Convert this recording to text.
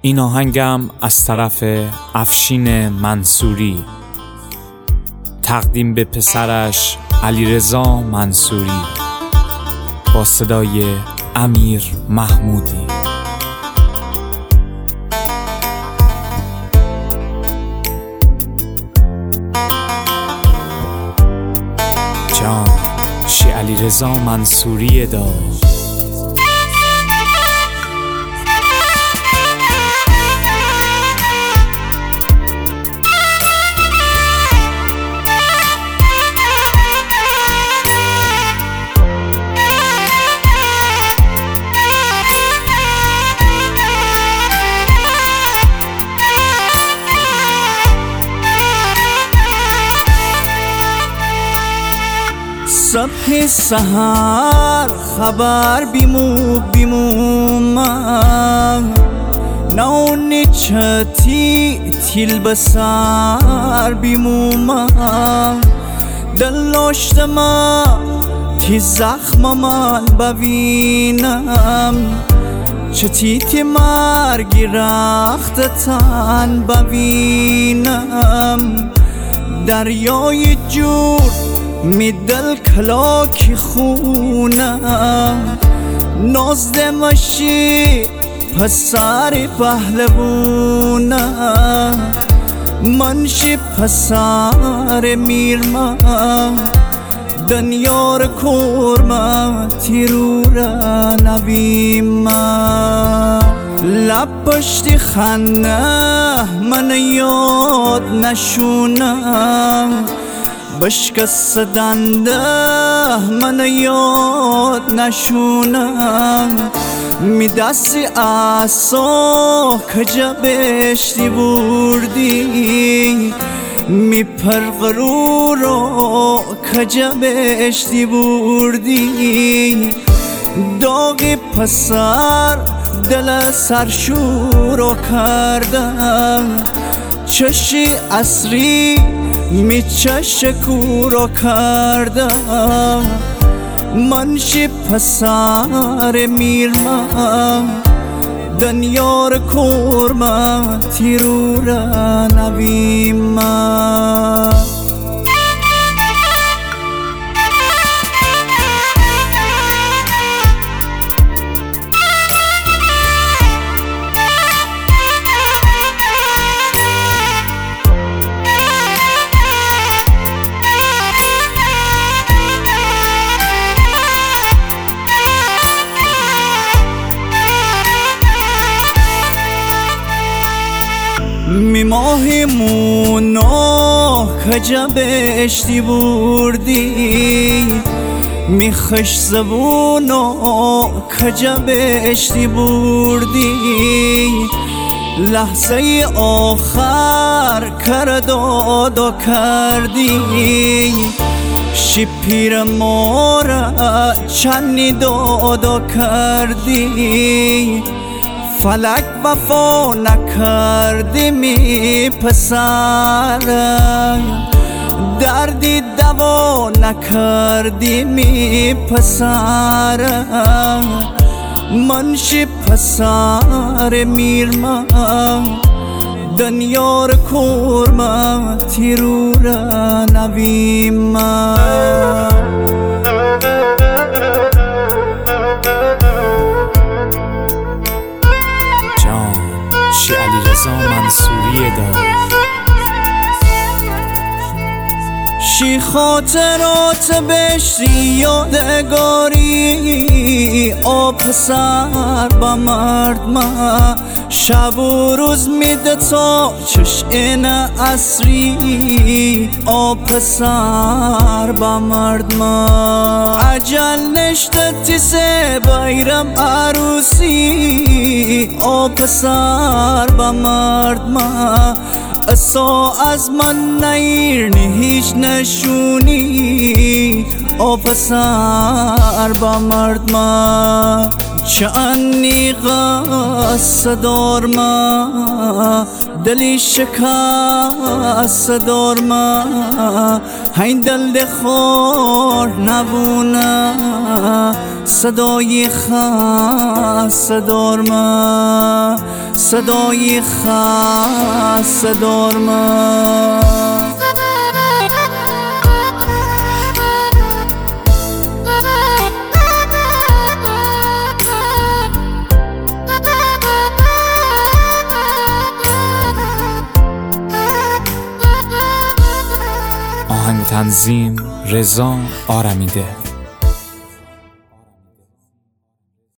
این آهنگم از طرف افشین منصوری، تقدیم به پسرش علیرضا منصوری با صدای امیر محمودی. جان چی علیرضا منصوری دا صبح سحر خبر بیمو من نونی چتی تیل بسر بیمو من دلاشتم تی زخم من ببینم چتی تی مرگی رخت تن ببینم دریای جور می دل کلاکی خونم نازده مشی پسر پهلوونم منشی پسر میرمم دنیار کورم تیرور نبیمم لب پشتی خنده من یاد نشونم بشکست دنده من یاد نشونم می دستی اصا کجا بشتی بردی می پرغرو رو کجا بشتی بردی داغی پسر دل سرشورو کردم چشی اصری می چشکورو کردم منشی پسر میرمم دنیار کورم تیرور نبیمم می ماهیمونو کجا بشتی بردی می خش زبونو کجا بشتی بردی لحظه آخر کردو کردی شی پیر مورا چنی دو کردی فلک وفا نکردی می پسرم دردی دوا نکردی می پسرم منشی پسر میرمم دنیار کورم تیرور نبیمم چی علیرضا منصوری دا شی خاطرات بشتی یادگاری آب پسر با مرد ما شب و روز میده تا چشم اصری آب پسر با مرد ما عجل نشته تیسه بایرم عروسی آب پسر با مرد ما اصا از من نیرنی هیچ نشونی آب پسر با مرد ما چانی قصد دار ما دلی شکست دار ما هین دل خور نبونه صدای خست دار ما صدای خسته دار من. آهنگ تنظیم رضا آرمیده.